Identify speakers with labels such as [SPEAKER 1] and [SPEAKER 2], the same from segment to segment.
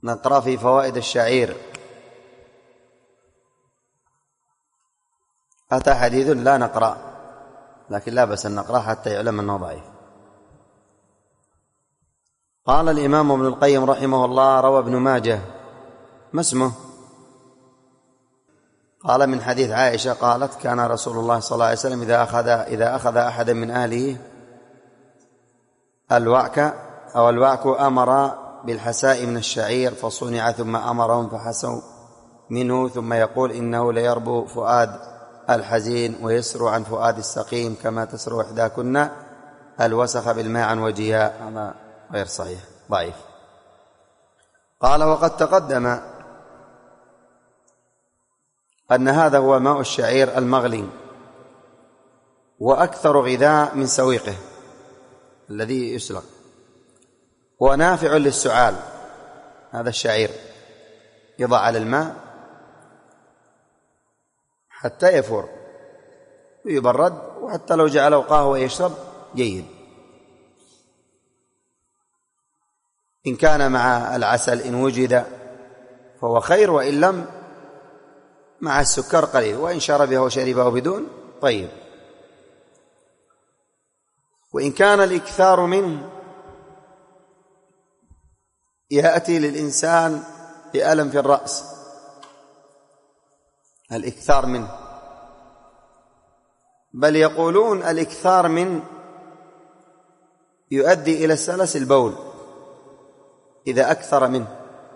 [SPEAKER 1] نقرأ في فوائد الشعير. أتى حديث لا نقرأ، لكن لا بأس أن نقرأ حتى يعلم أنه ضعيف. قال الإمام ابن القيم رحمه الله: روى ابن ماجه. ما اسمه؟ قال: من حديث عائشة قالت: كان رسول الله صلى الله عليه وسلم إذا أخذ أحدا من أهله الوعك أمر بالحساء من الشعير فصنع، ثم أمرهم فحسوا منه، ثم يقول: إنه ليربو فؤاد الحزين ويسر عن فؤاد السقيم، كما تسر إحداكن الوسخ بالماء عن وجهها. هذا غير صحيح، ضعيف. قال: وقد تقدم أن هذا هو ماء الشعير المغلي، وأكثر غذاء من سويقه الذي يسلق، ونافع للسعال. هذا الشعير يضع على الماء حتى يفور ويبرد، وحتى لو جعله قهوة يشرب جيد. إن كان مع العسل إن وجد فهو خير، وإن لم مع السكر قليل، وإن شربه وشربه بدون طيب. وإن كان الإكثار منه يأتي للإنسان بألم في الرأس، الإكثار منه، بل يقولون الإكثار منه يؤدي إلى سلس البول إذا أكثر منه،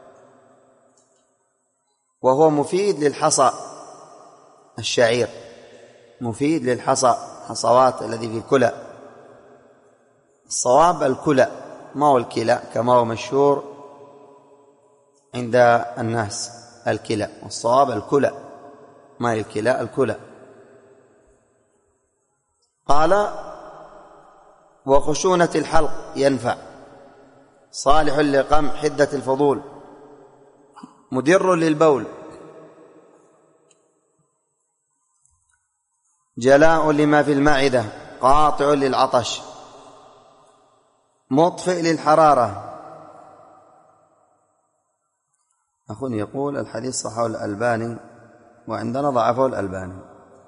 [SPEAKER 1] وهو مفيد للحصى. الشعير مفيد للحصى، حصوات الذي في الكلى. الصواب الكلى، ما هو الكلى كما هو مشهور عند الناس، الكلى، والصواب الكلى، ما هي الكلى، الكلى. قال: وخشونة الحلق ينفع، صالح لقمع حدة الفضول، مدر للبول، جلاء لما في المعدة، قاطع للعطش، مطفئ للحرارة. أخونا يقول: الحديث صححه الألباني، وعندنا ضعفه الألباني.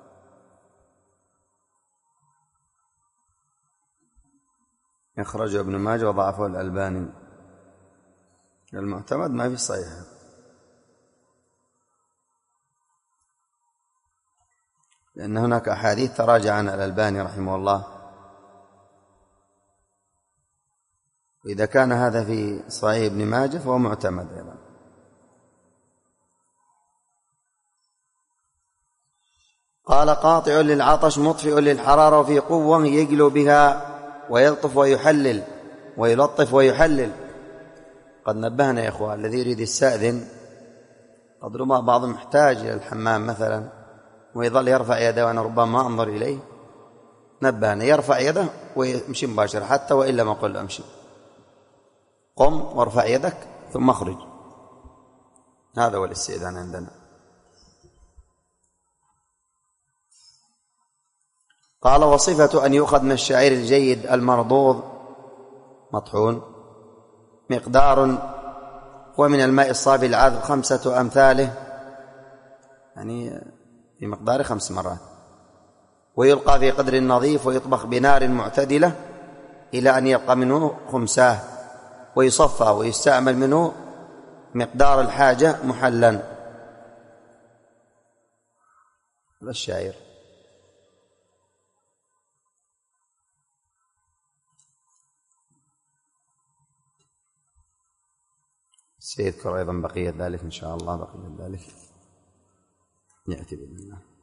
[SPEAKER 1] يخرجه ابن ماجه وضعفه الألباني. المعتمد ما في صحيح، لأن هناك أحاديث تراجع عنها الألباني رحمه الله، وإذا كان هذا في صحيح ابن ماجه فهو معتمد أيضا. قال: قاطع للعطش، مطفئ للحرارة، وفي قوة يجلو بها ويلطف ويحلل ويلطف ويحلل. قد نبهنا يا إخوة، الذي يريد يستأذن قد ربما بعضهم محتاج إلى الحمام مثلا، ويظل يرفع يده وأنا ربما ما أنظر إليه، نبهنا يرفع يده ويمشي مباشرة، حتى وإن لم أقل له أمشي، قم وارفع يدك ثم اخرج. هذا هو الاستئذان عندنا. قال: وصفة أن يؤخذ من الشعير الجيد المرضوض مطحون مقدار، ومن الماء الصافي العذب 5 أمثاله، يعني في مقدار 5 مرات، ويلقى في قدر نظيف، ويطبخ بنار معتدلة إلى أن يبقى منه خمساه، ويصفى ويستعمل منه مقدار الحاجة محلا. هذا الشعير. سيذكر أيضا بقية ذلك إن شاء الله، بقية ذلك يأتي بإذن الله.